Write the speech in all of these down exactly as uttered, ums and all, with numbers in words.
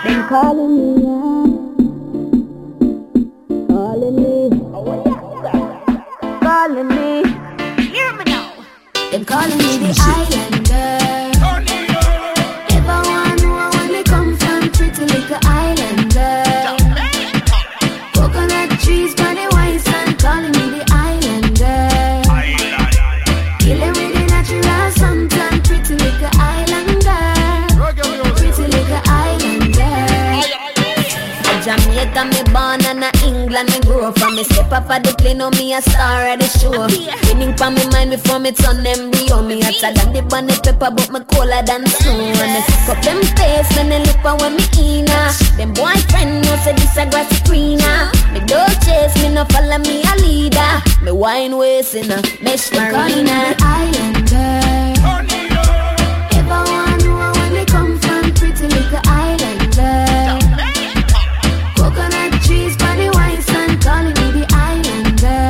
Them calling me, yeah. Calling me. Calling me. Hear me now. Them calling me the islander. Everyone know when they come from pretty little islander. Coconut trees by the white sand, calling me the islander. Killing with the natural suntan, pretty little islander. Pretty little islander. Jamaica me born and a England me grow. From me step up at the plane, no me a star at the show. Winning from me mind before me turn embryo. Me hotter than the bunny pepper, but me colder than snow. And me fuck up them face when they look for when me in her. Them boyfriend know say this a grass screener. Me don't chase me, no follow me a leader. Me wine waist in a mesh marina. Islander. Everyone know when they come from pretty little islander. Coconut trees by the white sand, calling me the islander.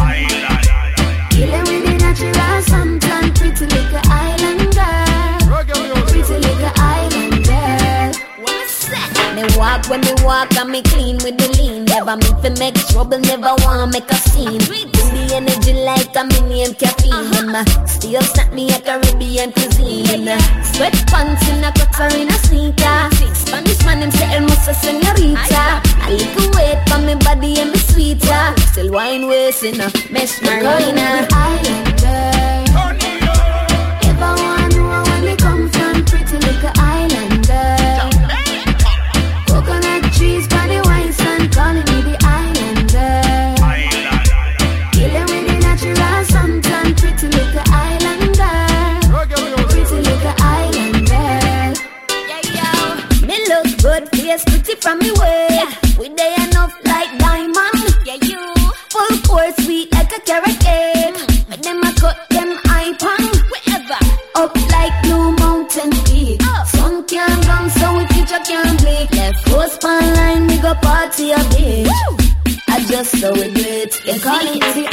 Killing with the natural suntan, pretty little islander. Pretty little islander. Me walk when me walk and me clean with the lean. Never me fi make trouble, never want make a scene. Bring the energy like a minion caffeine. And my still snap me a Caribbean cuisine. Sweat pants in a cutter in a sneaker. Spanish man him say hermosa señorita. A little weight for me body and me sweeter. Still wine waist in a mesh marina. Islander. Everyone know when they come from pretty little islander. Coconut trees by the white sand, calling me the islander. Killing with the natural suntan, pretty little islander. Pretty little islander. Yeah, yeah. Me look good, face pretty from me way. We day enough like diamond. Yeah, you. Full course sweet like a carrot cake. But them I cut them eye pan. Wherever. Up like Blue Mountain Peak. Sun can't come so we future can't blink. Left coast pan line, we go party a bitch. I just saw it lit. They calling me the